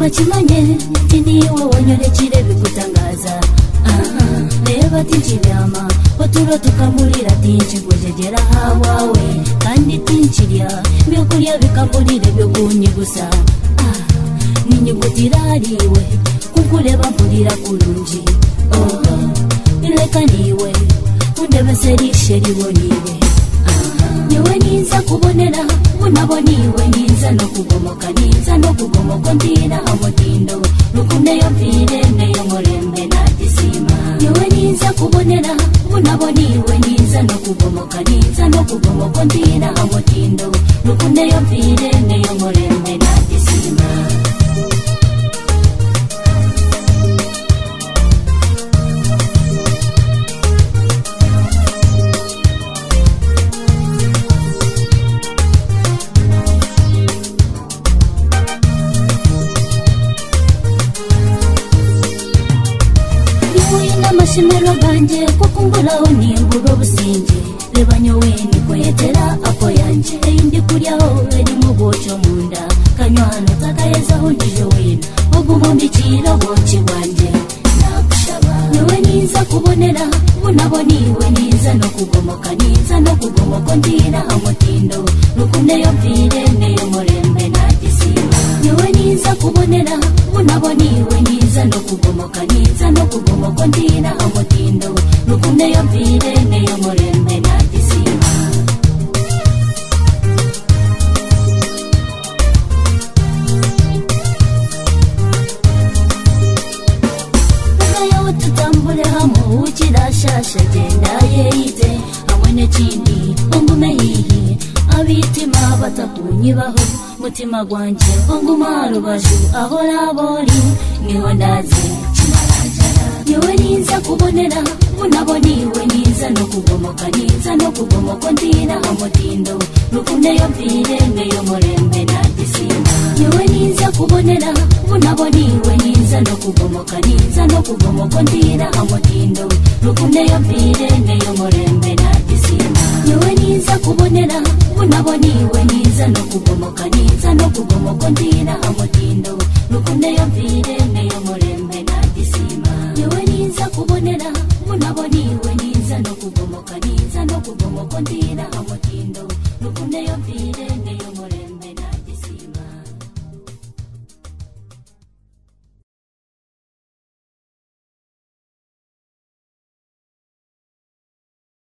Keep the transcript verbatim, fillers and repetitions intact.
bakimanye tiniwe wanyolekire bikutangaza leba tinchibyama otulo tukamulira tinchigwejejera hawawe kandi tinchirya byokulya bikamulire byokunyigusa ninyigutiraliwe kukuleba mpulira kulungi ileka niwe undebeserishe liboniwe niwe ninza kubonera unaboniwe ninza no kugomoka ninza no kugomoka ndira amutindo lukuneyo mpire neyo murembe natisima niwe ninza kubonera unaboniwe ninza no kugomoka ninza no kugomoka ndira amutindo lukuneyo mpire neyo murembe natisima Mashimero ganje kukumbulaho nimbura obusinge leba nyoweni kwetera apo yanje indi kulyaho eri mu bwocho munda kanywano takayezaho ndijo wina ogumombikira bwoki bwanje nakushaba nyowe ninza kubonera unaboniwe ninza no kugomoka ninza no kugomoka ndira amutindo lukuneyo mpire neyo murembe nagisima nyowe ninza kubonera unaboniwe ninza no kugomoka ninza no kugomoka ndira amutindo lukuneyo mpire neyo murembe nagisima ukayo tutambule hamu ukirashasha genda yeite hamwe n'ekindi ongume hihi abitima batakunyibaho mutima gwanje onguma rubaju ahora bori niho ndazi niwe ninza kubonera unaboniwe ninza no kugomoka ninza no kugomoka ndira amutindo lukuneyo mpire neyo murembe nagisima niwe ninza kubonera unaboniwe ninza no kugomoka ninza no kugomoka ndira amutindo lukuneyo mpire neyo murembe nagisima niwe ninza kubonera unaboniwe ninza no kugomoka ninza no kugomoka ndira amutindo lukuneyo mpire neyo murembe nagisima niwe ninza kubonera unaboniwe ninza no kugomoka ninza no kugomoka ndira amutindo lukuneyo mpire